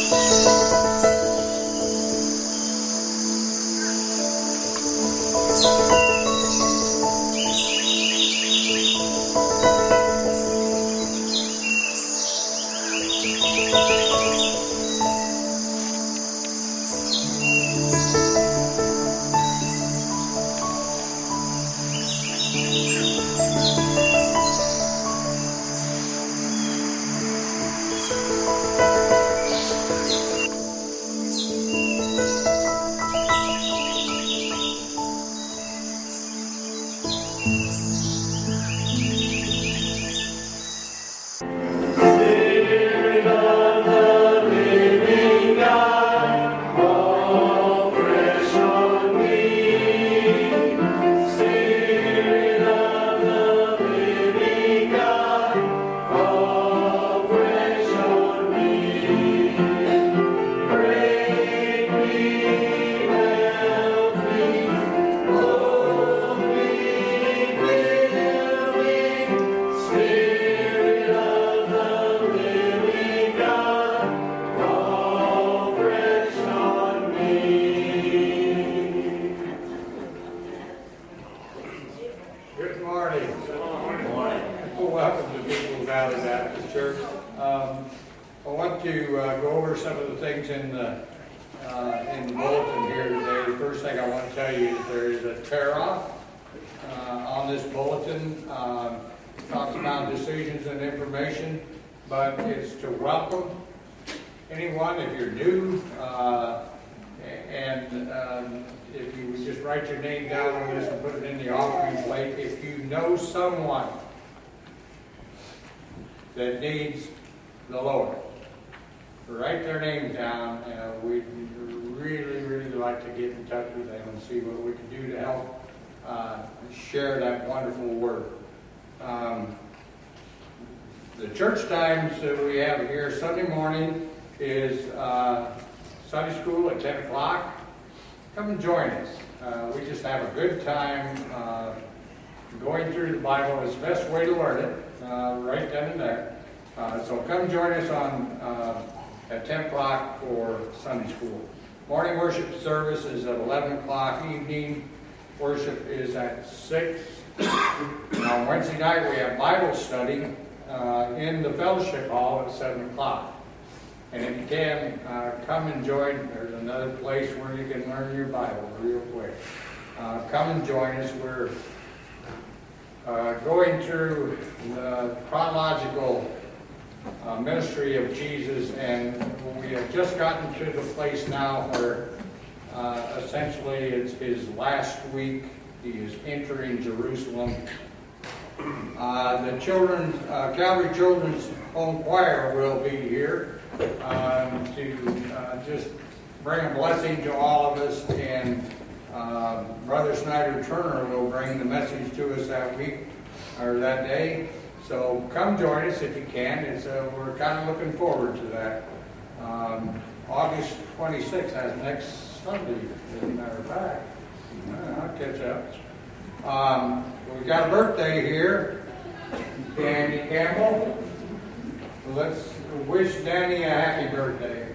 That needs the Lord. Write their name down, and we'd really like to get in touch with them and see what we can do to help share that wonderful word. The church times that we have here Sunday morning is Sunday school at 10 o'clock. Come and join us. We just have a good time going through the Bible. It's the best way to learn it. Right then and there. So come join us at 10 o'clock for Sunday school. Morning worship service is at 11 o'clock. Evening worship is at 6. On Wednesday night we have Bible study in the fellowship hall at 7 o'clock. And if you can, come and join. There's another place where you can learn your Bible real quick. Come and join us. We're going through the chronological ministry of Jesus, and we have just gotten to the place now where essentially it's his last week. He is entering Jerusalem. The Calvary Children's Home Choir will be here to just bring a blessing to all of us, and Brother Snyder Turner will bring the message to us that week or that day. So come join us if you can. We're kind of looking forward to that. August 26th, that's next Sunday, as a matter of fact. I'll catch up. We've got a birthday here, Danny Campbell. Let's wish Danny a happy birthday.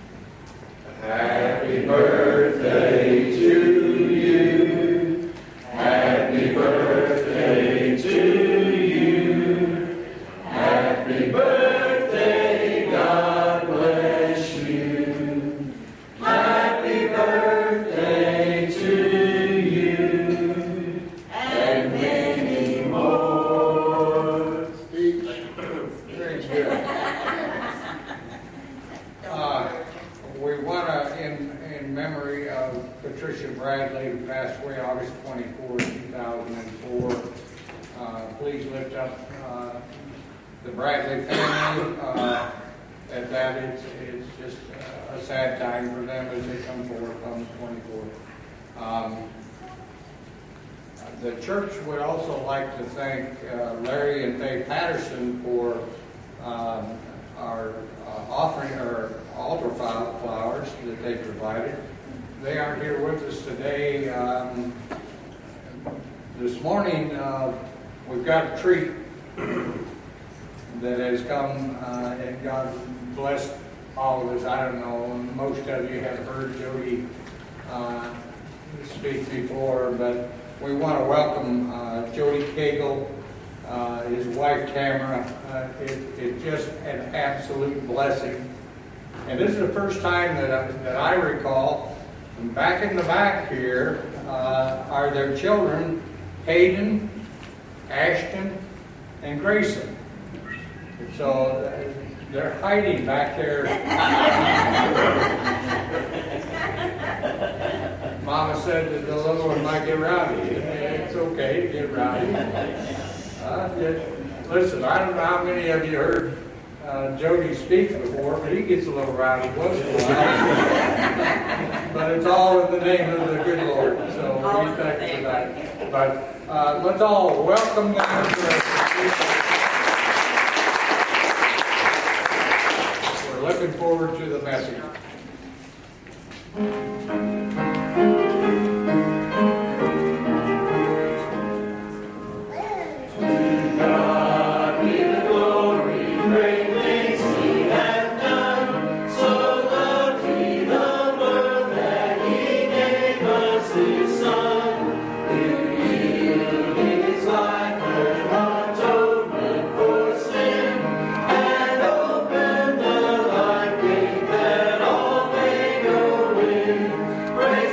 Happy birthday to you. Happy birthday to you. Happy birthday, God bless you. Happy birthday to you. And many more. Very good. We want to, in memory of Patricia Bradley, who passed away August 24, 2004, please lift up the Bradley family. At that, it's just a sad time for them as they come forward on the 24th. The church would also like to thank Larry and Faye Patterson for our offering our altar flowers that they provided. They aren't here with us today. This morning, we've got a treat that has come, and God blessed all of us, I don't know, most of you have heard Jody speak before, but we want to welcome Jody Cagle, his wife Tamara. It's just an absolute blessing. And this is the first time that I recall, and back in the back here are their children, Hayden, Ashton, and Grayson. So they're hiding back there. Mama said that the little one might get rowdy. It's okay to get rowdy. Listen, I don't know how many of you heard Jody speak before, but he gets a little rowdy once in a while. But it's all in the name of the good Lord, so we thank you for that. But let's all welcome them to We're looking forward to the message. Praise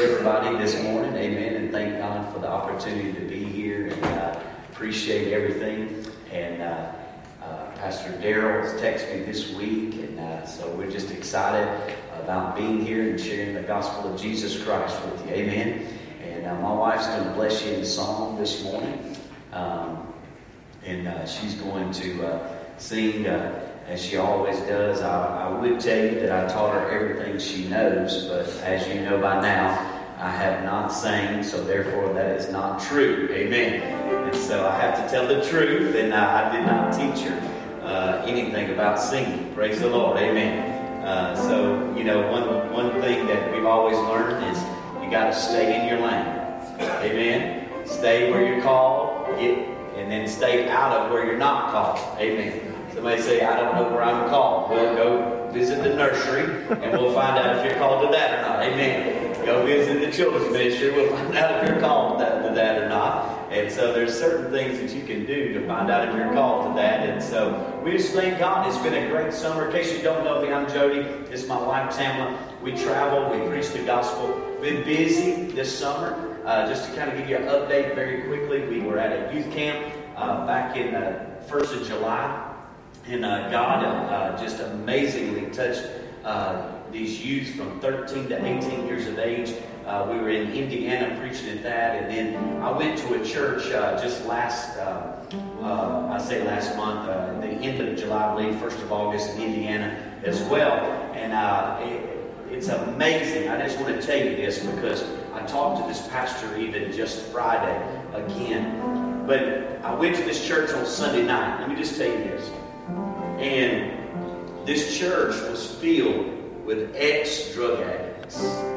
everybody this morning. Amen. And thank God for the opportunity to be here. And appreciate everything. And Pastor Darrell's texted me this week. And so we're just excited about being here and sharing the gospel of Jesus Christ with you. Amen. And my wife's going to bless you in song this morning. And she's going to sing as she always does. I would tell you that I taught her everything she knows, but as you know by now, I have not sang, so therefore that is not true. Amen. And so I have to tell the truth, and I did not teach her anything about singing. Praise the Lord. Amen. So, you know, one thing that we've always learned is you got to stay in your lane. Amen. Stay where you're called, and then stay out of where you're not called. Amen. Somebody say, I don't know where I'm called. Well, go visit the nursery, and we'll find out if you're called to that or not. Amen. Go visit the children's ministry. We'll find out if you're called to that or not. And so there's certain things that you can do to find out if you're called to that. And so we just thank God. It's been a great summer. In case you don't know me, I'm Jody. This is my wife, Tamla. We travel. We preach the gospel. Been busy this summer. Just to kind of give you an update very quickly, we were at a youth camp back in the 1st of July. And God just amazingly touched these youth from 13 to 18 years of age. We were in Indiana preaching at that. And then I went to a church just last month, the end of July, I believe, 1st of August in Indiana as well. And it's amazing. I just want to tell you this because I talked to this pastor even just Friday again. But I went to this church on Sunday night. Let me just tell you this. And this church was filled with ex-drug addicts.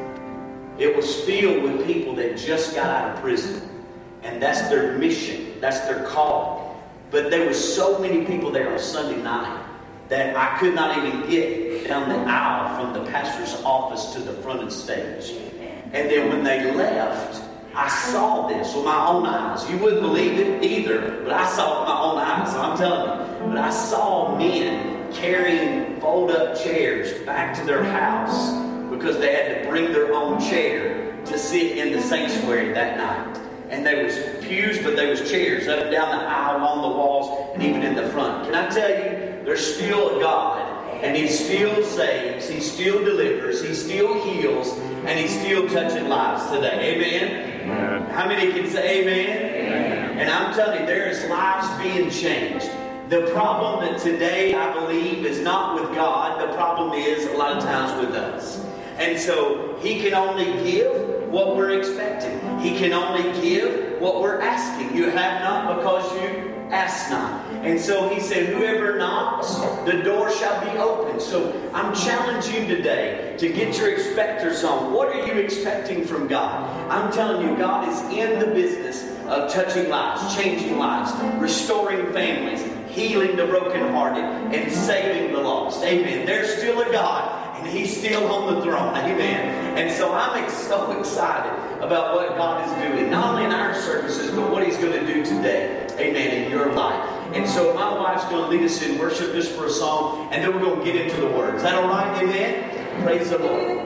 It was filled with people that just got out of prison. And that's their mission. That's their call. But there were so many people there on Sunday night that I could not even get down the aisle from the pastor's office to the front of the stage. And then when they left, I saw this with my own eyes. You wouldn't believe it either, but I saw it with my own eyes. So I'm telling you. But I saw men carrying fold-up chairs back to their house because they had to bring their own chair to sit in the sanctuary that night. And there was pews, but there was chairs up and down the aisle, on the walls, and even in the front. Can I tell you, there's still a God. And He still saves, He still delivers, He still heals, and He's still touching lives today. Amen? Amen. How many can say amen? Amen? And I'm telling you, there is lives being changed. The problem that today, I believe, is not with God. The problem is a lot of times with us. And so He can only give what we're expecting. He can only give what we're asking. You have not because you ask not. And so He said, whoever knocks, the door shall be opened. So I'm challenging you today to get your expectors on. What are you expecting from God? I'm telling you, God is in the business of touching lives, changing lives, restoring families, healing the brokenhearted, and saving the lost. Amen. There's still a God, and He's still on the throne. Amen. And so I'm so excited about what God is doing, not only in our services, but what He's going to do today. Amen. In your life. And so my wife's going to lead us in worship just for a song, and then we're going to get into the Word. Is that all right? Amen. Praise the Lord.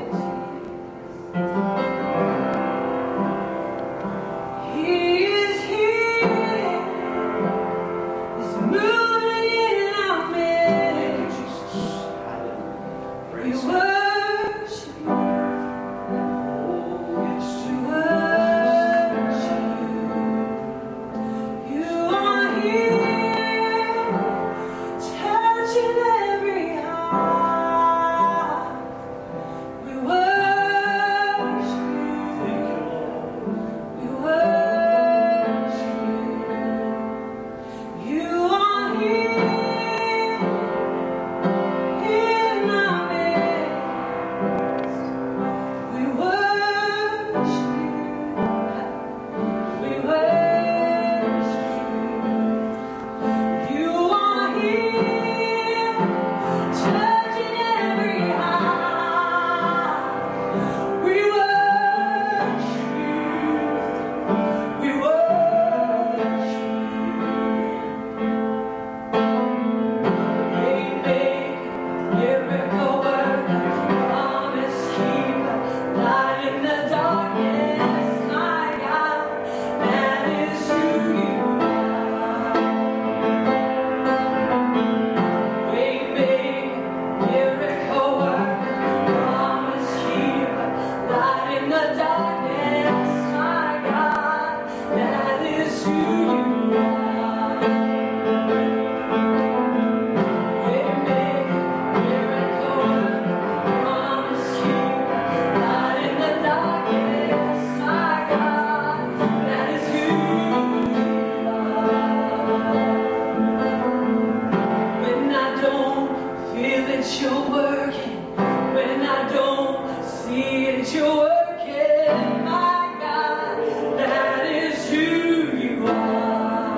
you're working, when I don't see it, you're working. My God, that is who you are.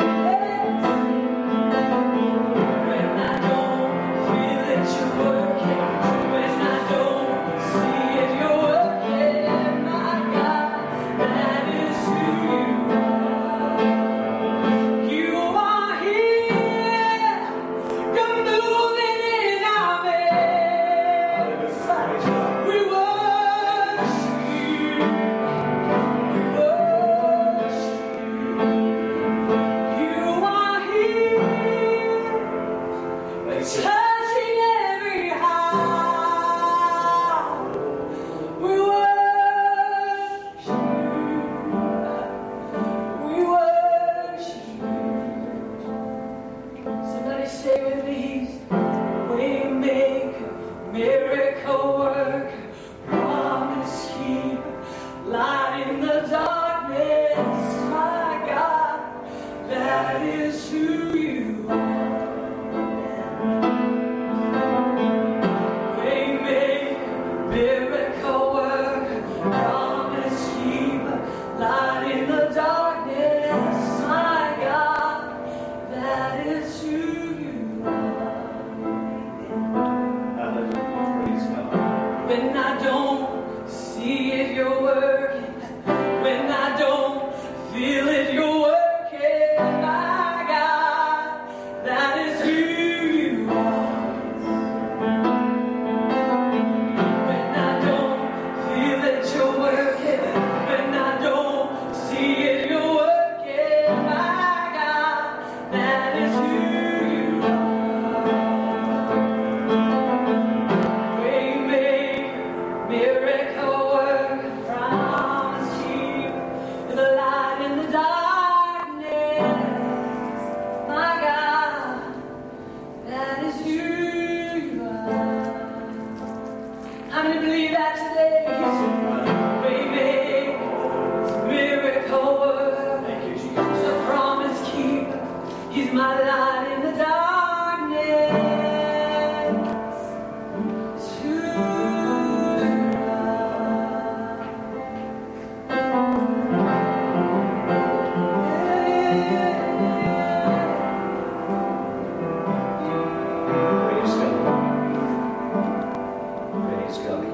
When I don't feel it, you're working. When I don't see it, you're working. My God, that is who you are. You are here. You're moving in our midst. We worship you. We worship you. You are here. Touching every heart. We worship you. We worship you. Somebody say with me, Waymaker, miracle worker, promise keeper, light in the darkness. My God, that is who you are. Waymaker, miracle worker, promise keeper, light in the darkness. My God, that is who you are. Hallelujah. Praise God. When I don't see it, you're working. When I don't feel it, you're working. My God, that is who you are. When I don't feel it, you're working. When I don't see it, you're working. My God, that is who you are. Waymaker, miracle worker, promise keeper, the light in the darkness. My God, that is who you are. How many believe that today? Waymaker, miracle worker, Thank you, Jesus. the promise keeper. He's my light in the darkness. It's who you Praise God. Praise God.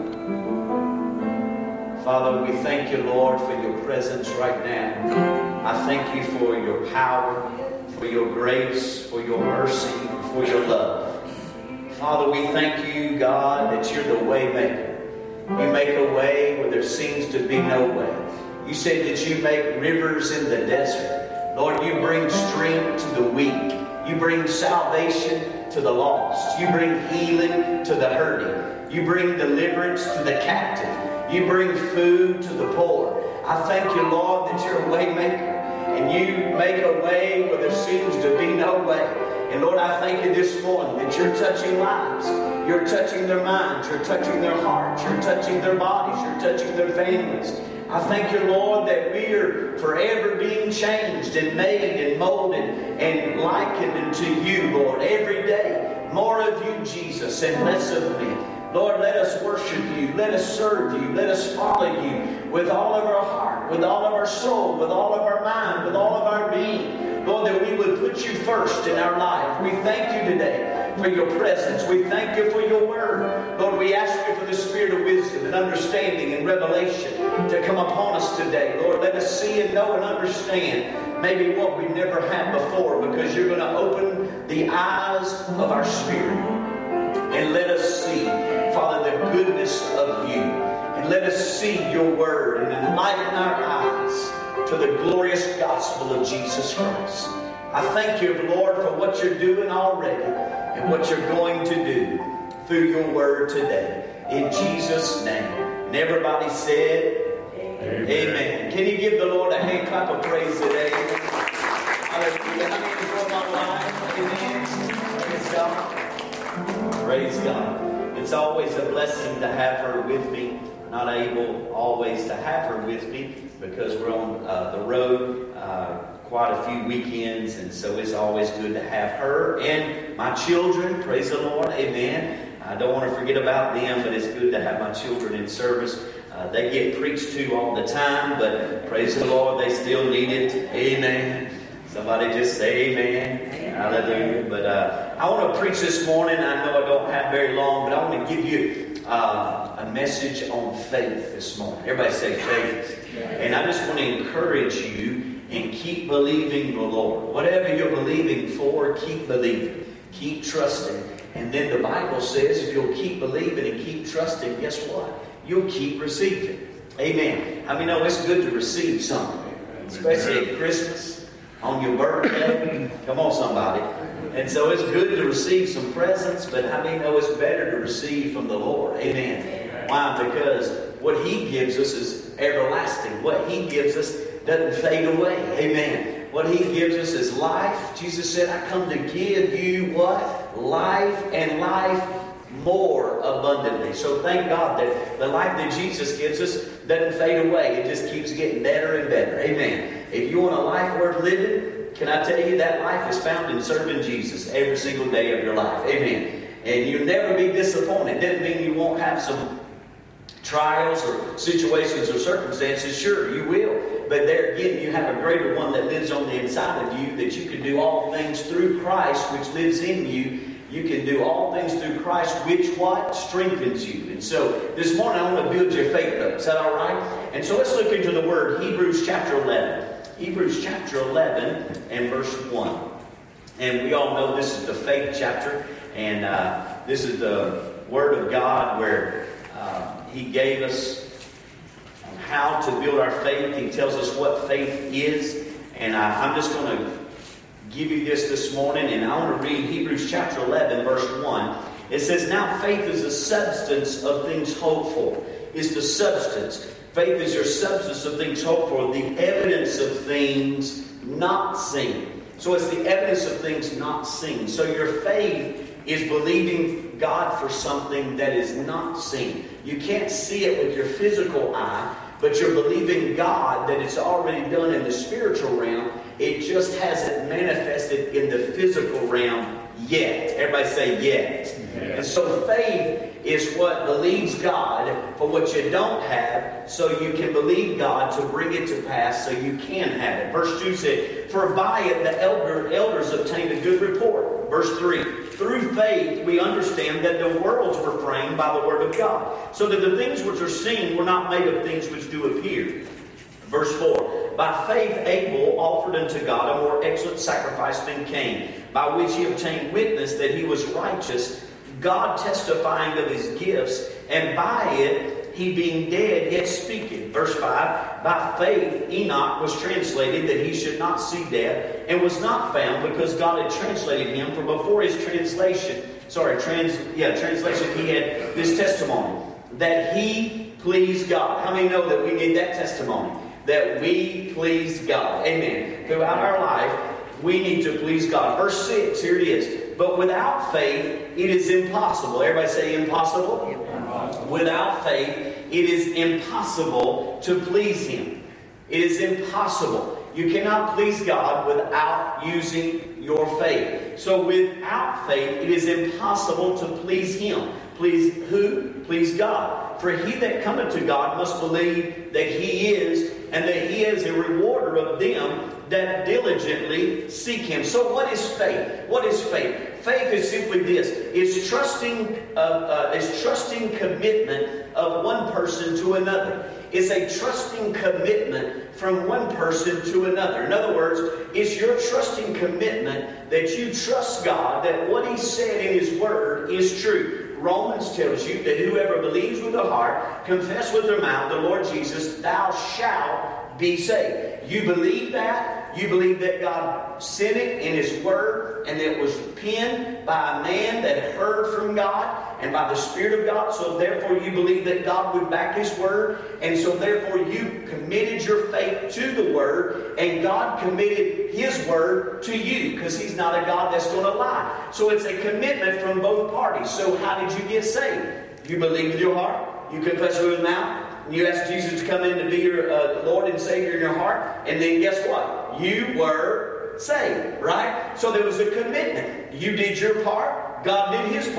Father, we thank you, Lord, for your presence right now. I thank you for your power, for your grace, for your mercy, for your love. Father, we thank you, God, that you're the way maker. You make a way where there seems to be no way. You said that you make rivers in the desert. Lord, you bring strength to the weak. You bring salvation to the lost. You bring healing to the hurting. You bring deliverance to the captive. You bring food to the poor. I thank you, Lord, that you're a way maker. And you make a way where there seems to be no way. And Lord, I thank you this morning that you're touching lives. You're touching their minds. You're touching their hearts. You're touching their bodies. You're touching their families. I thank you, Lord, that we are forever being changed and made and molded and likened unto you, Lord, every day. More of you, Jesus, and less of me. Lord, let us worship you. Let us serve you. Let us follow you with all of our heart, with all of our soul, with all of our mind, with all of our being. Lord, that we would put you first in our life. We thank you today for your presence. We thank you for your word. Lord, we ask you for the spirit of wisdom and understanding and revelation to come upon us today. Lord, let us see and know and understand maybe what we've never had before, because you're going to open the eyes of our spirit and let us see, Father, the goodness of you. And let us see your word and enlighten our eyes to the glorious gospel of Jesus Christ. I thank you, Lord, for what you're doing already and what you're going to do through your word today. In Jesus' name. And everybody said, Amen. Amen. Can you give the Lord a hand clap of praise today? Hallelujah. How many enjoy my life? Amen. Praise God. Praise God. It's always a blessing to have her with me. Not able always to have her with me because we're on the road quite a few weekends, and so it's always good to have her and my children. Praise the Lord. Amen. I don't want to forget about them, but it's good to have my children in service. They get preached to all the time, but praise the Lord, they still need it. Amen. Somebody just say amen. Hallelujah. But I want to preach this morning. I know I don't have very long, but I want to give you a message on faith this morning. Everybody say faith. And I just want to encourage you and keep believing the Lord. Whatever you're believing for, keep believing. Keep trusting. And then the Bible says if you'll keep believing and keep trusting, guess what? You'll keep receiving. Amen. I mean, it's good to receive something, especially at Christmas, on your birthday. Come on, somebody. And so it's good to receive some presents, but how many know it's better to receive from the Lord? Amen. Why? Because what He gives us is everlasting. What He gives us doesn't fade away. Amen. What He gives us is life. Jesus said, I come to give you what? Life, and life more abundantly. So thank God that the life that Jesus gives us doesn't fade away. It just keeps getting better and better. Amen. If you want a life worth living, can I tell you that life is found in serving Jesus every single day of your life. Amen. And you'll never be disappointed. Doesn't mean you won't have some trials or situations or circumstances. Sure, you will. But there again, you have a greater one that lives on the inside of you, that you can do all things through Christ, which lives in you. You can do all things through Christ, which what? Strengthens you. And so this morning I want to build your faith up. Is that all right? And so let's look into the Word, Hebrews chapter 11. Hebrews chapter 11 and verse 1. And we all know this is the faith chapter. And this is the Word of God where He gave us how to build our faith. He tells us what faith is. And I'm just going to give you this morning, and I want to read Hebrews chapter 11, verse 1. It says, now faith is the substance of things hoped for. It's the substance. Faith is your substance of things hoped for, the evidence of things not seen. So it's the evidence of things not seen. So your faith is believing God for something that is not seen. You can't see it with your physical eye, but you're believing God that it's already done in the spiritual realm. It just hasn't manifested in the physical realm yet. Everybody say yet. And so faith is what believes God for what you don't have, so you can believe God to bring it to pass so you can have it. Verse 2 said, for by it the elders obtained a good report. Verse 3, through faith we understand that the worlds were framed by the word of God, so that the things which are seen were not made of things which do appear. Verse 4, by faith Abel offered unto God a more excellent sacrifice than Cain, by which he obtained witness that he was righteous, God testifying of his gifts, and by it he being dead yet speaketh. Verse 5, by faith Enoch was translated that he should not see death, and was not found, because God had translated him. For before his translation he had this testimony, that he pleased God. How many know that we need that testimony? That we please God. Amen. Throughout our life, we need to please God. Verse 6, here it is. But without faith, it is impossible. Everybody say impossible. Impossible. Without faith, it is impossible to please Him. It is impossible. You cannot please God without using your faith. So without faith, it is impossible to please Him. Please who? Please God. For he that cometh to God must believe that He is, and that He is a rewarder of them that diligently seek Him. So what is faith? What is faith? Faith is simply this: is trusting commitment of one person to another. It's a trusting commitment from one person to another. In other words, it's your trusting commitment that you trust God, that what He said in His Word is true. Romans tells you that whoever believes with their heart, confess with their mouth the Lord Jesus, thou shalt be saved. You believe that? You believe that God sent it in His Word, and it was penned by a man that heard from God and by the Spirit of God. So therefore you believe that God would back His Word, and so therefore you committed your faith to the Word, and God committed His Word to you, because He's not a God that's going to lie. So it's a commitment from both parties. So how did you get saved? You believe with your heart, you confess with your mouth, you ask Jesus to come in to be your Lord and Savior in your heart, and then guess what? You were saved, right? So there was a commitment. You did your part, God did His part.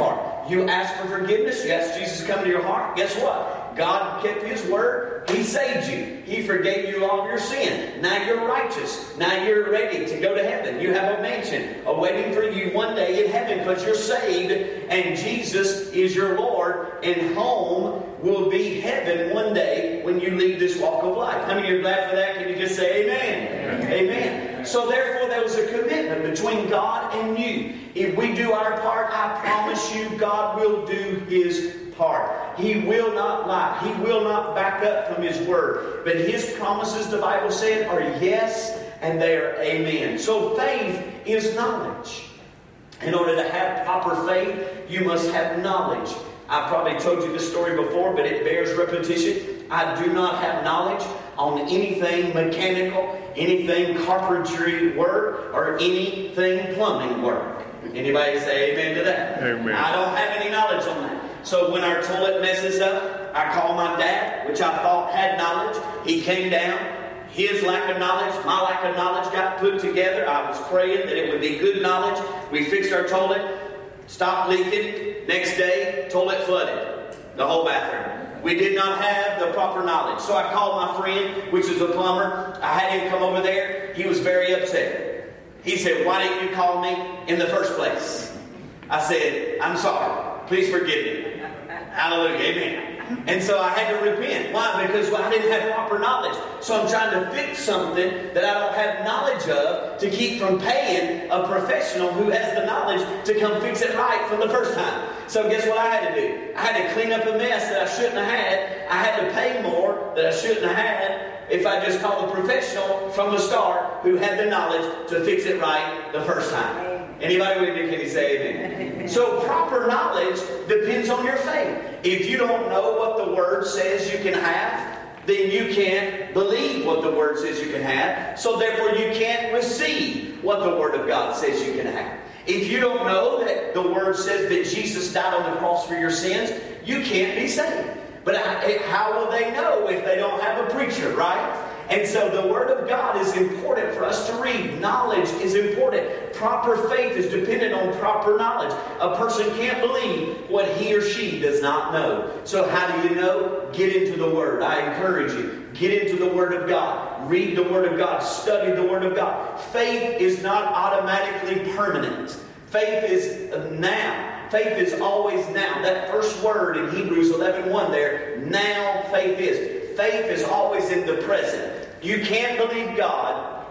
You ask for forgiveness. You ask Jesus to come into your heart. Guess what? God kept His word. He saved you. He forgave you all of your sin. Now you're righteous. Now you're ready to go to heaven. You have a mansion awaiting for you one day in heaven because you're saved and Jesus is your Lord, and home will be heaven one day when you leave this walk of life. How many are glad for that? Can you just say amen? Amen. Amen. So therefore there was a commitment between God and you. If we do our part, I promise you God will do His part. He will not lie. He will not back up from His word. But His promises, the Bible said, are yes and they are amen. So faith is knowledge. In order to have proper faith, you must have knowledge. I probably told you this story before, but it bears repetition. I do not have knowledge on anything mechanical, anything carpentry work, or anything plumbing work. Anybody say amen to that? Amen. I don't have any knowledge on that. So when our toilet messes up, I call my dad, which I thought had knowledge. He came down. His lack of knowledge, my lack of knowledge got put together. I was praying that it would be good knowledge. We fixed our toilet, stopped leaking. Next day, toilet flooded, the whole bathroom. We did not have the proper knowledge. So I called my friend, which is a plumber. I had him come over there. He was very upset. He said, "Why didn't you call me in the first place?" I said, "I'm sorry. Please forgive me." Hallelujah. Amen. And so I had to repent. Why? Because I didn't have proper knowledge. So I'm trying to fix something that I don't have knowledge of to keep from paying a professional who has the knowledge to come fix it right from the first time. So guess what I had to do? I had to clean up a mess that I shouldn't have had. I had to pay more that I shouldn't have had if I just called a professional from the start who had the knowledge to fix it right the first time. Anybody with me? Can you say amen? So proper knowledge depends on your faith. If you don't know what the Word says you can have, then you can't believe what the Word says you can have. So therefore you can't receive what the Word of God says you can have. If you don't know that the Word says that Jesus died on the cross for your sins, you can't be saved. But how will they know if they don't have a preacher, right? And so the Word of God is important for us to read. Knowledge is important. Proper faith is dependent on proper knowledge. A person can't believe what he or she does not know. So how do you know? Get into the Word. I encourage you. Get into the Word of God. Read the Word of God. Study the Word of God. Faith is not automatically permanent. Faith is now. Faith is always now. That first word in Hebrews 11:1 there, now faith is. Faith is always in the present. You can't believe God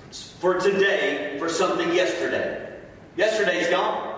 for today for something yesterday. Yesterday's gone.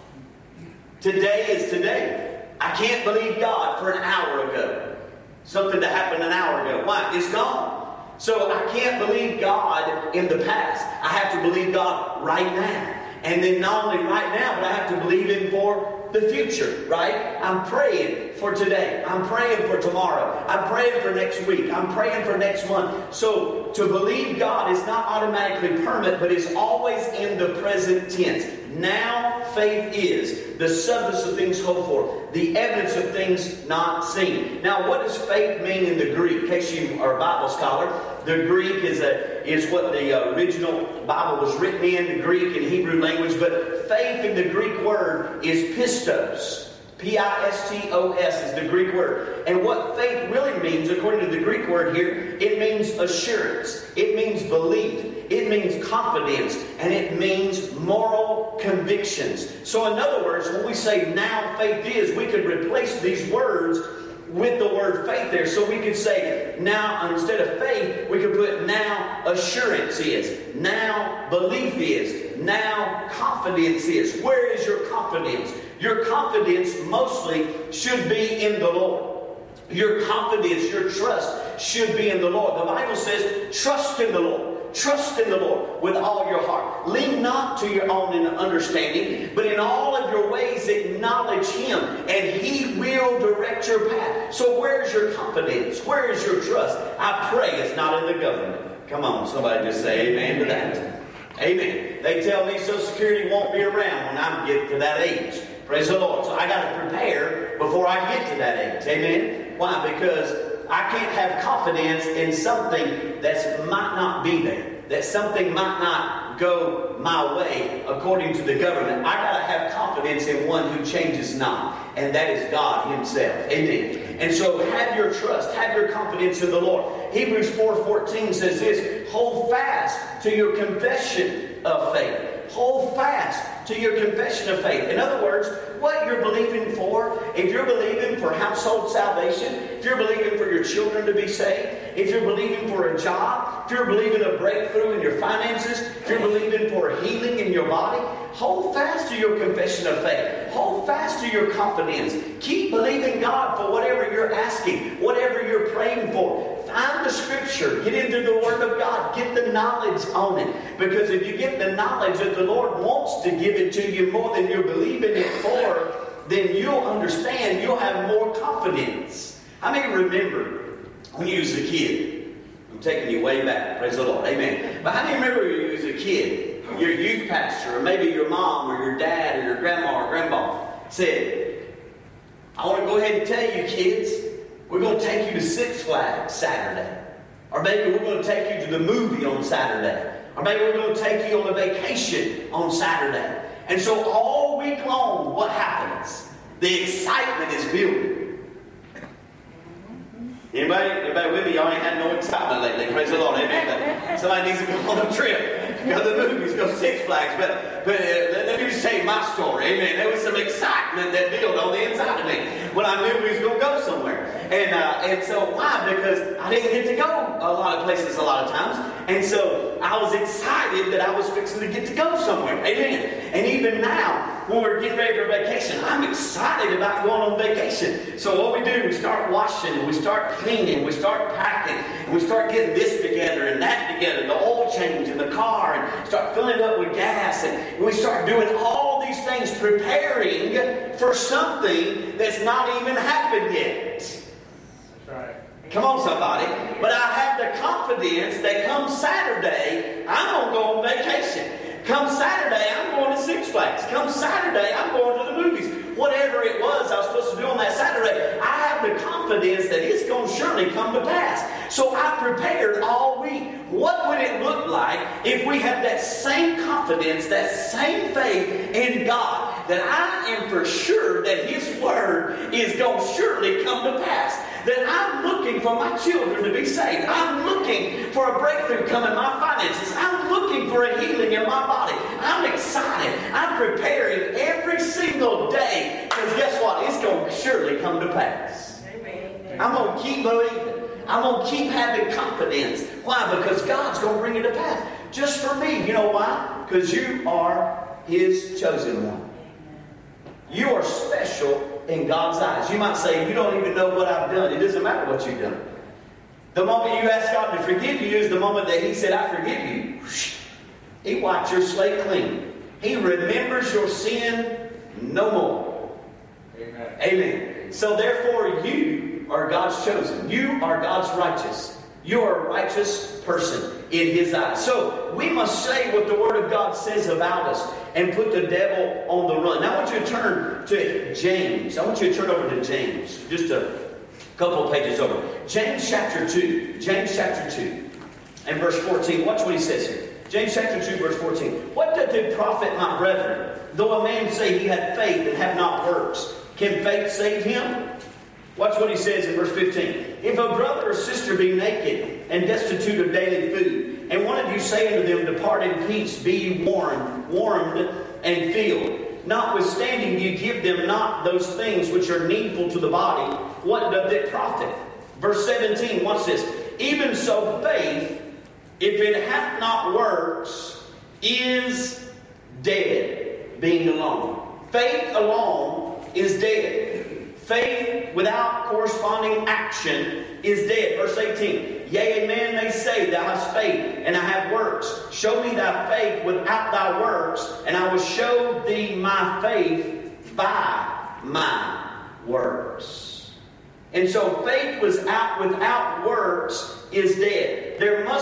Today is today. I can't believe God for an hour ago. Something that happened an hour ago. Why? It's gone. So I can't believe God in the past. I have to believe God right now. And then not only right now, but I have to believe Him for the future, right? I'm praying for today. I'm praying for tomorrow. I'm praying for next week. I'm praying for next month. So to believe God is not automatically permanent, but is always in the present tense. Now faith is the substance of things hoped for, the evidence of things not seen. Now what does faith mean in the Greek? In case you are a Bible scholar, the Greek is what the original Bible was written in, the Greek and Hebrew language. But faith in the Greek word is pistos. P-I-S-T-O-S is the Greek word. And what faith really means, according to the Greek word here, it means assurance. It means belief. It means confidence. And it means moral convictions. So in other words, when we say now faith is, we could replace these words with the word faith there. So we could say now, instead of faith, we could put now assurance is, now belief is, now confidence is. Where is your confidence? Your confidence mostly should be in the Lord. Your confidence, your trust should be in the Lord. The Bible says, trust in the Lord. Trust in the Lord with all your heart. Lean not to your own understanding, but in all of your ways acknowledge Him, and He will direct your path. So where's your confidence? Where is your trust? I pray it's not in the government. Come on, somebody just say amen to that. Amen. They tell me Social Security won't be around when I get to that age. Praise the Lord. So I got to prepare before I get to that age. Amen. Why? Because I can't have confidence in something that might not be there. That something might not not go my way according to the government. I got to have confidence in one who changes not, and that is God Himself. Amen. And so have your trust, have your confidence in the Lord. Hebrews 4:14 says this, hold fast to your confession of faith. Hold fast to your confession of faith. In other words, what you're believing for, if you're believing for household salvation, if you're believing for your children to be saved, if you're believing for a job, if you're believing a breakthrough in your finances, if you're believing for healing in your body, hold fast to your confession of faith. Hold fast to your confidence. Keep believing God for whatever you're asking, whatever you're praying for. Find the Scripture. Get into the Word of God. Get the knowledge on it. Because if you get the knowledge that the Lord wants to give it to you more than you're believing it for, then you'll understand. You'll have more confidence. How many remember when you was a kid? I'm taking you way back. Praise the Lord. Amen. But how many remember when you was a kid? Your youth pastor, or maybe your mom, or your dad, or your grandma, or grandpa said, I want to go ahead and tell you, kids, we're going to take you to Six Flags Saturday. Or maybe we're going to take you to the movie on Saturday. Or maybe we're going to take you on a vacation on Saturday. And so all week long, what happens? The excitement is building. Anybody with me? Y'all ain't had no excitement lately. Praise the Lord. Amen. Somebody needs to go on a trip. Go to the movies, go to Six Flags. But let me just tell you my story. Amen. There was some excitement that built on the inside of me when I knew we was going to go somewhere. And so why? Because I didn't get to go a lot of places a lot of times. And so I was excited that I was fixing to get to go somewhere. Amen. And even now, when we're getting ready for vacation, I'm excited about going on vacation. So what we do, we start washing, we start cleaning, we start packing, and we start getting this together and that together, the oil change in the car, and start filling it up with gas, and we start doing all these things, preparing for something that's not even happened yet. That's right. Come on, somebody. But I have the confidence that come Saturday, I'm going to go on vacation. Come Saturday, I'm going to Six Flags. Come Saturday, I'm going to the movies. Whatever it was I was supposed to do on that Saturday, I have the confidence that it's going to surely come to pass. So I prepared all week. What would it look like if we have that same confidence, that same faith in God, that I am for sure that His Word is going to surely come to pass? That I'm looking for my children to be saved. I'm looking for a breakthrough come in my finances. I'm looking for a healing in my body. I'm excited. I'm preparing every single day. Because guess what? It's going to surely come to pass. Amen. I'm going to keep believing. I'm going to keep having confidence. Why? Because God's going to bring it to pass. Just for me. You know why? Because you are His chosen one. You are special in God's eyes. You might say, you don't even know what I've done. It doesn't matter what you've done. The moment you ask God to forgive you is the moment that He said, I forgive you. He wiped your slate clean. He remembers your sin no more. Amen. Amen. So therefore, you are God's chosen. You are God's righteous. You are a righteous person in His eyes. So we must say what the Word of God says about us and put the devil on the run. Now I want you to turn to James. I want you to turn over to James. Just a couple of pages over. James chapter 2. James chapter 2 and verse 14. Watch what he says here. James chapter 2 verse 14. What doth it profit, my brethren, though a man say he had faith and have not works? Can faith save him? Watch what he says in verse 15. If a brother or sister be naked and destitute of daily food, and one of you say unto them, depart in peace, be ye warmed and filled, notwithstanding you give them not those things which are needful to the body, what doth it profit? Verse 17, watch this. Even so faith, if it hath not works, is dead, being alone. Faith alone is dead. Faith without corresponding action is dead. Verse 18. Yea, a man may say, thou hast faith, and I have works. Show me thy faith without thy works, and I will show thee my faith by my works. And so faith without works is dead.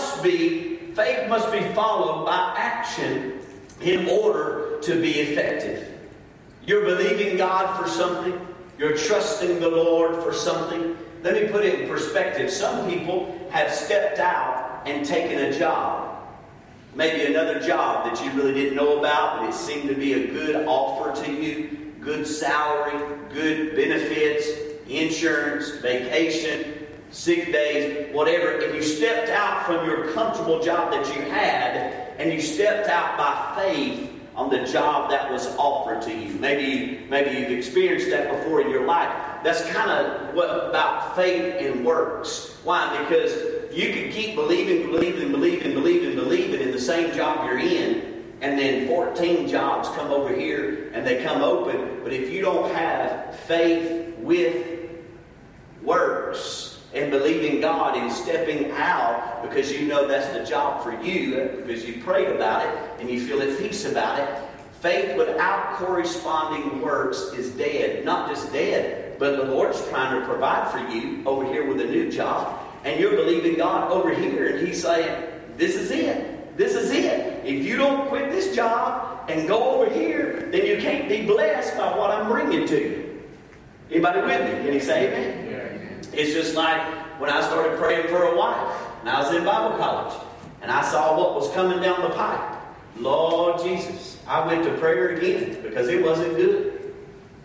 Faith must be followed by action in order to be effective. You're believing God for something. You're trusting the Lord for something. Let me put it in perspective. Some people have stepped out and taken a job. Maybe another job that you really didn't know about, but it seemed to be a good offer to you, good salary, good benefits, insurance, vacation, sick days, whatever, and you stepped out from your comfortable job that you had, and you stepped out by faith on the job that was offered to you. Maybe you've experienced that before in your life. That's kind of what about faith and works. Why? Because you can keep believing in the same job you're in, and then 14 jobs come over here and they come open. But if you don't have faith with works and believing God and stepping out because you know that's the job for you, because you prayed about it and you feel at peace about it, faith without corresponding works is dead. Not just dead, but the Lord's trying to provide for you over here with a new job, and you're believing God over here, and He's saying, this is it. This is it. If you don't quit this job and go over here, then you can't be blessed by what I'm bringing to you. Anybody with me? Can you say amen? Yeah. It's just like when I started praying for a wife, and I was in Bible college, and I saw what was coming down the pipe. Lord Jesus, I went to prayer again because it wasn't good.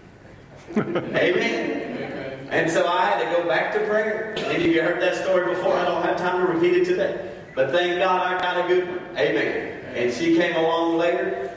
Amen. And so I had to go back to prayer. And you heard that story before. I don't have time to repeat it today. But thank God I got a good one. Amen. And she came along later,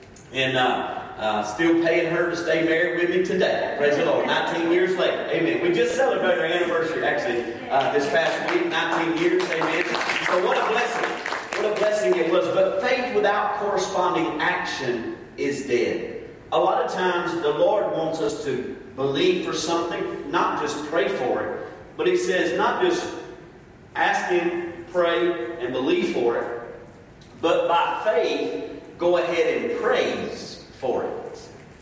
and still paying her to stay married with me today. Praise the Lord. 19 years later. Amen. We just celebrated our anniversary, actually, this past week. 19 years. Amen. So what a blessing. What a blessing it was. But faith without corresponding action is dead. A lot of times the Lord wants us to believe for something, not just pray for it. But He says not just ask Him, pray, and believe for it, but by faith, go ahead and praise for it.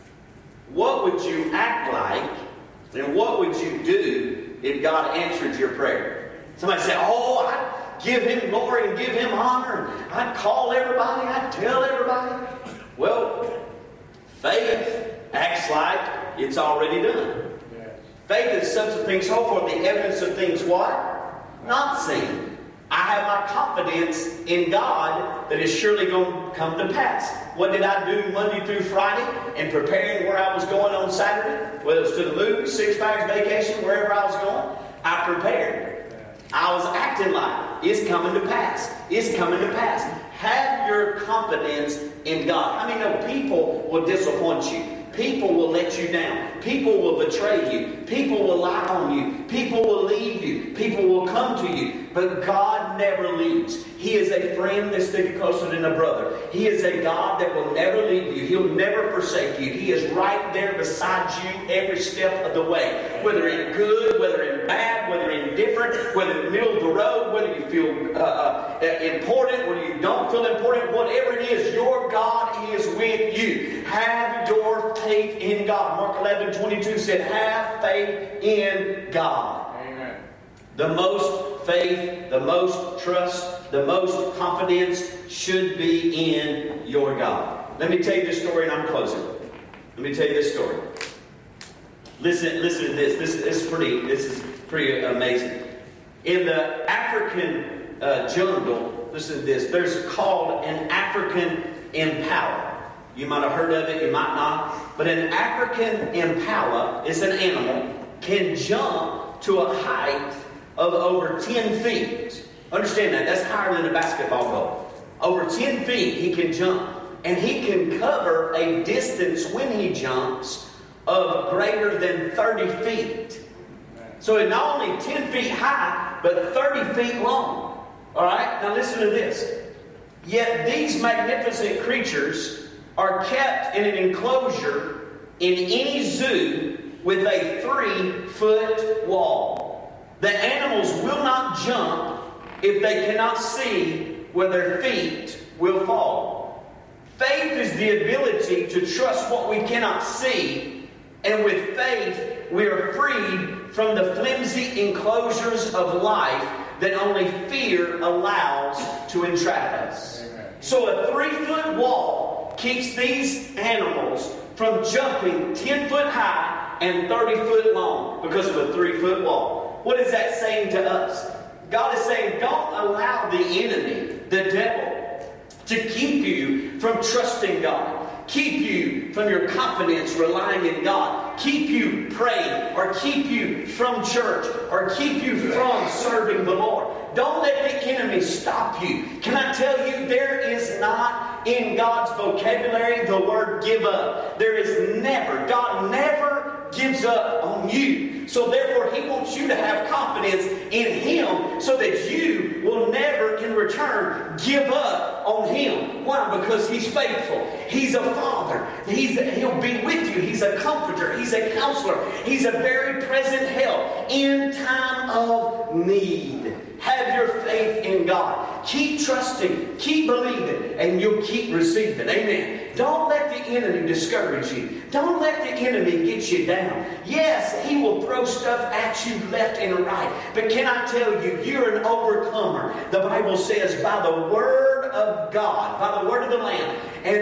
What would you act like, and what would you do if God answered your prayer? Somebody say, oh, I'd give Him glory and give Him honor. I'd call everybody. I'd tell everybody. Well, faith acts like it's already done. Yes. Faith is substance of things hoped for, the evidence of things what? Not seen. I have my confidence in God that is surely going to come to pass. What did I do Monday through Friday in preparing where I was going on Saturday? Whether it was to the movies, Six Flags vacation, wherever I was going, I prepared. I was acting like it's coming to pass. It's coming to pass. Have your confidence in God. How many know people will disappoint you? People will let you down. People will betray you. People will lie on you. People will leave you. People will come to you. But God never leaves. He is a friend that's sticking closer than a brother. He is a God that will never leave you. He'll never forsake you. He is right there beside you every step of the way. Whether in good, whether in bad, whether indifferent, whether in the middle of the road, whether you feel important, whether you don't feel important, whatever it is, your God is with you. Have your faith in God. Mark 11:22 said, have faith in God. Amen. The most faith, the most trust, the most confidence should be in your God. Let me tell you this story and I'm closing. Let me tell you this story. Listen to this. This is pretty amazing. In the African jungle, listen to this. There's called an African impala. You might have heard of it, you might not. But an African impala is an animal, can jump to a height of over 10 feet. Understand that. That's higher than a basketball goal. Over 10 feet he can jump. And he can cover a distance when he jumps of greater than 30 feet. So it's not only 10 feet high, but 30 feet long. All right? Now listen to this. Yet these magnificent creatures are kept in an enclosure in any zoo with a 3-foot wall. The animals will not jump if they cannot see where their feet will fall. Faith is the ability to trust what we cannot see, and with faith we are freed from the flimsy enclosures of life that only fear allows to entrap us. Amen. So a 3-foot wall keeps these animals from jumping 10 foot high and 30 foot long because of a 3-foot wall. What is that saying to us? God is saying, don't allow the enemy, the devil, to keep you from trusting God, keep you from your confidence relying in God, keep you praying, or keep you from church, or keep you from serving the Lord. Don't let the enemy stop you. Can I tell you, there is not in God's vocabulary the word give up. There is never, God never gives up on you. So therefore, He wants you to have confidence in Him so that you will never in return give up on Him. Why? Because He's faithful. He's a Father. He'll be with you. He's a comforter. He's a counselor. He's a very present help in time of need. Have your faith in God. Keep trusting. Keep believing. And you'll keep receiving. Amen. Don't let the enemy discourage you. Don't let the enemy get you down. Yes, he will throw stuff at you left and right. But can I tell you, you're an overcomer. The Bible says by the word of God, by the word of the Lamb,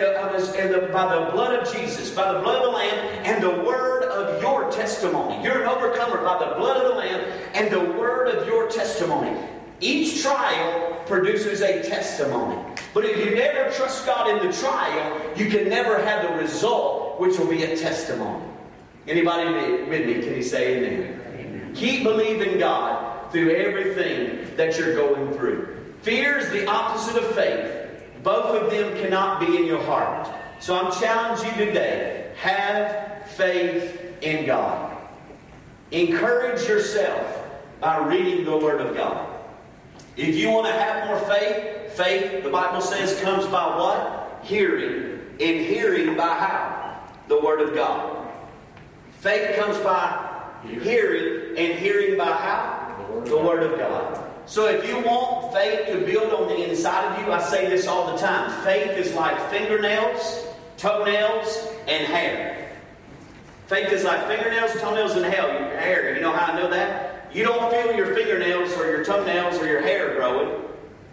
by the blood of Jesus, by the blood of the Lamb, and the word of your testimony. You're an overcomer by the blood of the Lamb and the word of your testimony. Each trial produces a testimony. But if you never trust God in the trial, you can never have the result, which will be a testimony. Anybody with me? Can you say amen? Amen. Keep believing God through everything that you're going through. Fear is the opposite of faith. Both of them cannot be in your heart. So I'm challenging you today. Have faith in God. Encourage yourself by reading the Word of God. If you want to have more faith, faith, the Bible says, comes by what? Hearing. And hearing by how? The Word of God. Faith comes by hearing, and hearing by how? The Word of God. So if you want faith to build on the inside of you, I say this all the time. Faith is like fingernails, toenails, and hair. Faith is like fingernails, toenails, and hair. You know how I know that? You don't feel your fingernails or your toenails or your hair growing.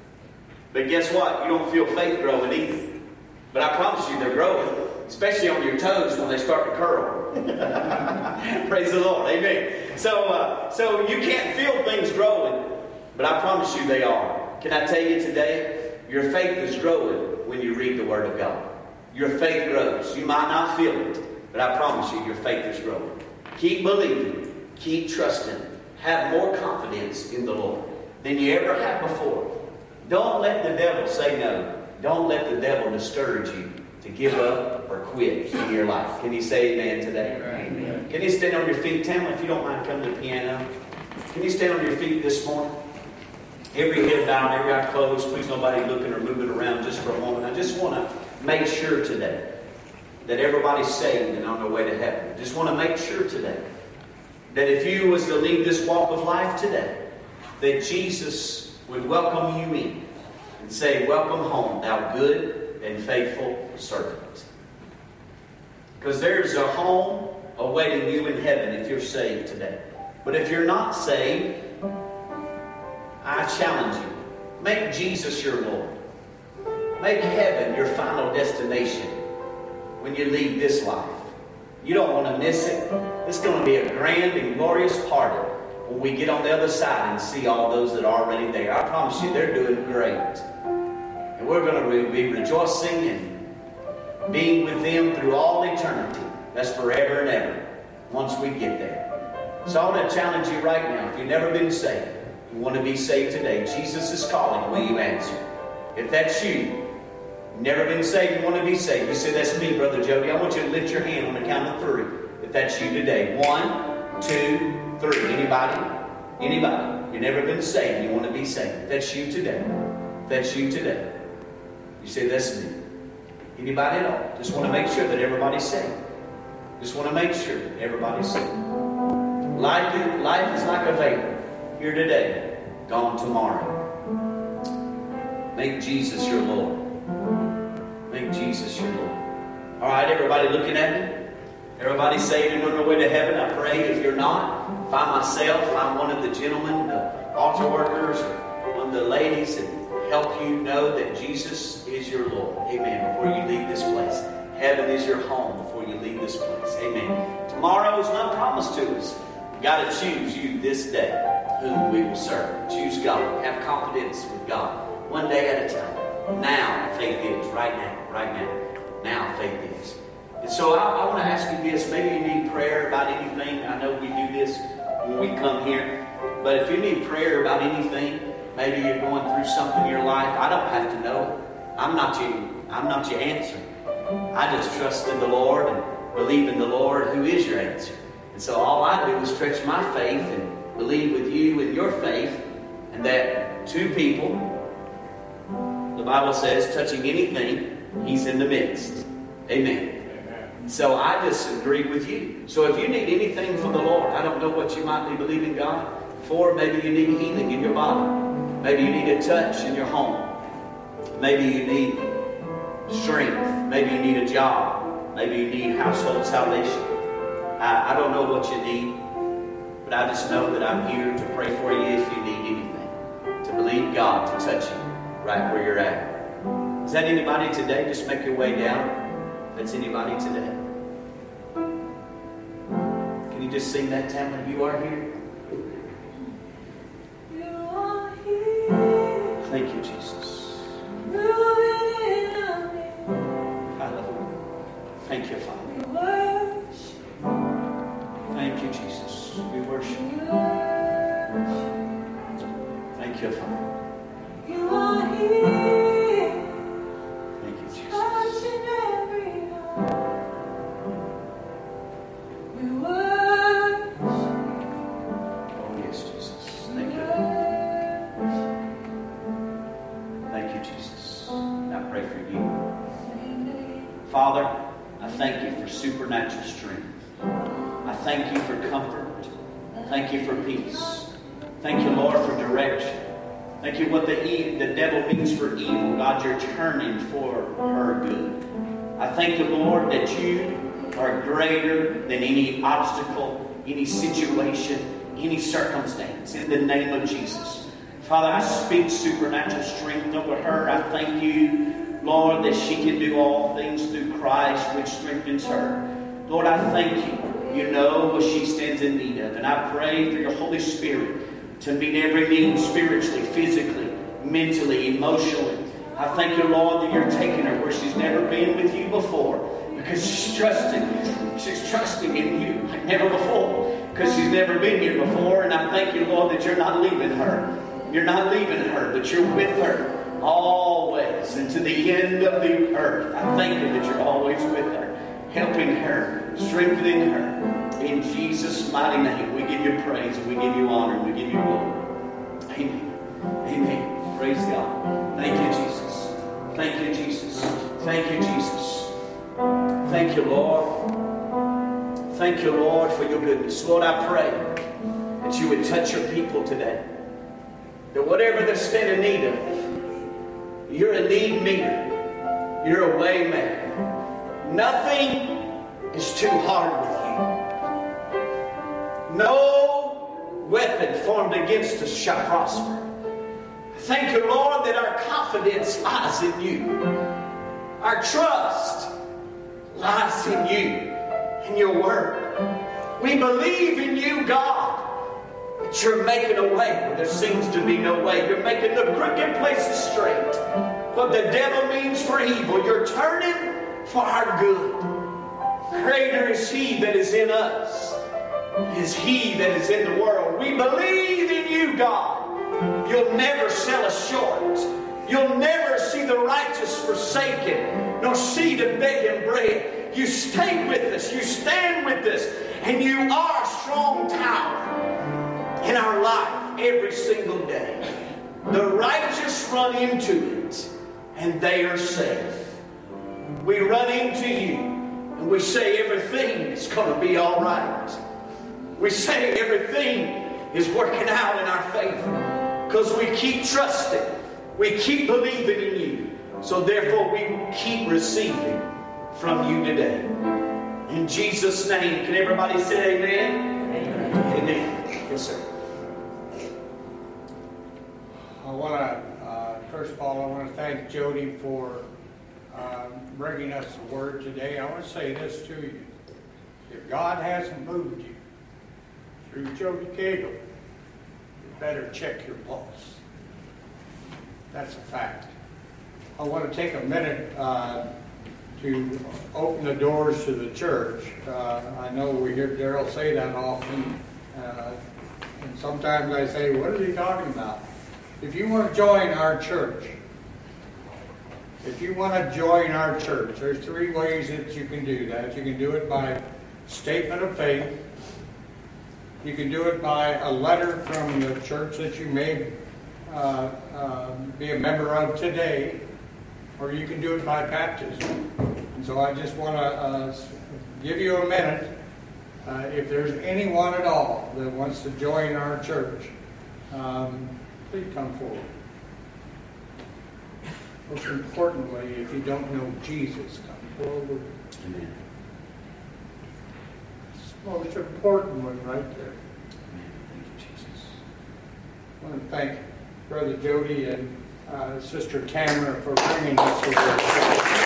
But guess what? You don't feel faith growing either. But I promise you they're growing. Especially on your toes when they start to curl. Praise the Lord. Amen. So you can't feel things growing. But I promise you they are. Can I tell you today? Your faith is growing when you read the Word of God. Your faith grows. You might not feel it. But I promise you your faith is growing. Keep believing. Keep trusting. Have more confidence in the Lord than you ever have before. Don't let the devil say no. Don't let the devil discourage you to give up or quit in your life. Can you say amen today? Amen. Can you stand on your feet? Tamla, if you don't mind coming to the piano. Can you stand on your feet this morning? Every head down, every eye closed. Please nobody looking or moving around just for a moment. I just want to make sure today that everybody's saved and on their way to heaven. I just want to make sure today that if you was to leave this walk of life today, that Jesus would welcome you in and say, welcome home, thou good and faithful servant. Because there's a home awaiting you in heaven if you're saved today. But if you're not saved, I challenge you, make Jesus your Lord. Make heaven your final destination when you leave this life. You don't want to miss it. It's going to be a grand and glorious party when we get on the other side and see all those that are already there. I promise you, they're doing great. And we're going to be rejoicing and being with them through all eternity. That's forever and ever, once we get there. So I want to challenge you right now. If you've never been saved, you want to be saved today, Jesus is calling. Will you answer? If that's you, never been saved, you want to be saved. You say, that's me, Brother Jody. I want you to lift your hand on the count of 3. If that's you today. 1, 2, 3. Anybody? Anybody? You've never been saved. You want to be saved. If that's you today. If that's you today. You say, that's me. Anybody at all? Just want to make sure that everybody's saved. Just want to make sure that everybody's saved. Life is like a vapor. Here today, gone tomorrow. Make Jesus your Lord. Make Jesus your Lord. All right, everybody looking at me? Everybody saved and on their way to heaven? I pray. If you're not, find myself, find one of the gentlemen, the altar workers, or one of the ladies, and help you know that Jesus is your Lord. Amen. Before you leave this place. Heaven is your home before you leave this place. Amen. Tomorrow is not promised to us. You've got to choose you this day whom we will serve. Choose God. Have confidence with God. One day at a time. Now faith is. Right now. Right now. Now faith is. And so I want to ask you this. Maybe you need prayer about anything. I know we do this when we come here. But if you need prayer about anything, maybe you're going through something in your life, I don't have to know. I'm not your answer. I just trust in the Lord and believe in the Lord who is your answer. And so all I do is stretch my faith and believe with you in your faith, and that two people, the Bible says, touching anything, He's in the midst. Amen. So I just agree with you. So if you need anything from the Lord, I don't know what you might be believing God for. Maybe you need healing in your body. Maybe you need a touch in your home. Maybe you need strength. Maybe you need a job. Maybe you need household salvation. I don't know what you need, but I just know that I'm here to pray for you if you need anything. To believe God to touch you right where you're at. Is that anybody today? Just make your way down. That's anybody today. Can you just sing that, Tamara? You are here. You are here. Thank you, Jesus. Moving in our midst. Hallelujah. Thank you, Father. We worship. Thank you, Jesus. We worship We you. worship. Thank you, Father. You are here. Thank you, Jesus. Touching every heart. We worship. Oh, yes, Jesus. Thank you. Thank you, Jesus. Now pray for you. Father, I thank you for supernatural strength. I thank you for comfort. Thank you for peace. Thank you, Lord, for direction. Thank you what the devil means for evil. God, you're turning for her good. I thank you, Lord, that you are greater than any obstacle, any situation, any circumstance. In the name of Jesus. Father, I speak supernatural strength over her. I thank you, Lord, that she can do all things through Christ, which strengthens her. Lord, I thank you. You know what she stands in need of. And I pray for your Holy Spirit to meet every need spiritually, physically, mentally, emotionally. I thank you, Lord, that you're taking her where she's never been with you before, because she's trusting you. She's trusting in you like never before, because she's never been here before. And I thank you, Lord, that you're not leaving her. You're not leaving her, but you're with her always and to the end of the earth. I thank you that you're always with her, helping her, strengthening her. In Jesus' mighty name, we give you praise and we give you honor and we give you glory. Amen. Amen. Praise God. Thank you, Jesus. Thank you, Jesus. Thank you, Jesus. Thank you, Lord. Thank you, Lord, for your goodness. Lord, I pray that you would touch your people today. That whatever they're standing in need of, you're a need meter. You're a way maker. Nothing is too hard with you. No weapon formed against us shall prosper. Thank you, Lord, that our confidence lies in you. Our trust lies in you, in your word. We believe in you, God, that you're making a way where there seems to be no way. You're making the crooked places straight. What the devil means for evil, you're turning for our good. Greater is he that is in us, is he that is in the world. We believe in you, God. You'll never sell us short. You'll never see the righteous forsaken, nor seed of begging bread. You stay with us. You stand with us. And you are a strong tower in our life every single day. The righteous run into it, and they are safe. We run into you, and we say everything is going to be all right. We say everything is working out in our favor. Because we keep trusting. We keep believing in you. So therefore we keep receiving from you today. In Jesus' name, can everybody say amen? Amen. Amen. Yes, sir. I want to, first of all, I want to thank Jody for bringing us the word today. I want to say this to you. If God hasn't moved you through Jody Cagle, you better check your pulse. That's a fact. I want to take a minute to open the doors to the church. I know we hear Daryl say that often, and sometimes I say, what is he talking about? If you want to join our church, there's 3 ways that you can do that. You can do it by statement of faith. You can do it by a letter from the church that you may be a member of today, or you can do it by baptism. And so I just want to give you a minute. If there's anyone at all that wants to join our church, please come forward. Most importantly, if you don't know Jesus, come forward. Amen. It's the most important one right there. Amen. Thank you, Jesus. I want to thank Brother Jody and Sister Tamara for bringing us here.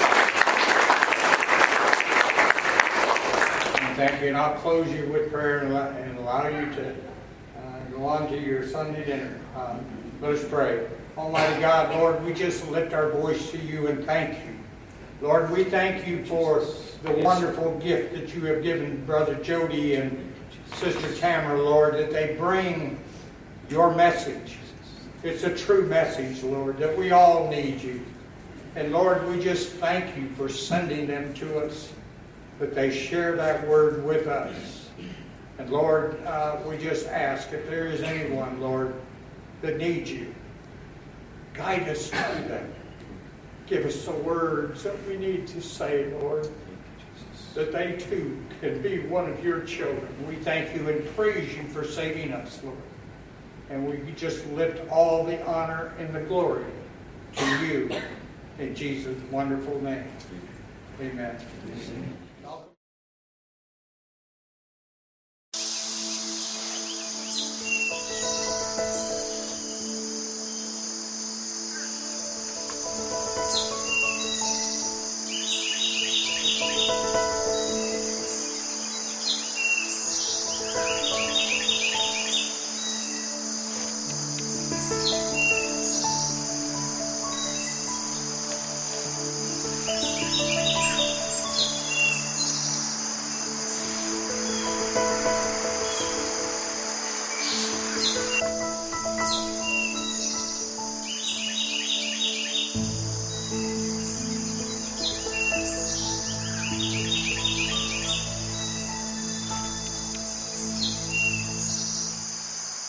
And thank you, and I'll close you with prayer and allow you to go on to your Sunday dinner. Let us pray. Almighty God, Lord, we just lift our voice to you and thank you. Lord, we thank you for the wonderful gift that you have given Brother Jody and Sister Tamara, Lord, that they bring your message. It's a true message, Lord, that we all need you. And Lord, we just thank you for sending them to us, that they share that word with us. And Lord, we just ask if there is anyone, Lord, that needs you, guide us to them. Give us the words that we need to say, Lord, that they too can be one of your children. We thank you and praise you for saving us, Lord. And we just lift all the honor and the glory to you in Jesus' wonderful name. Amen.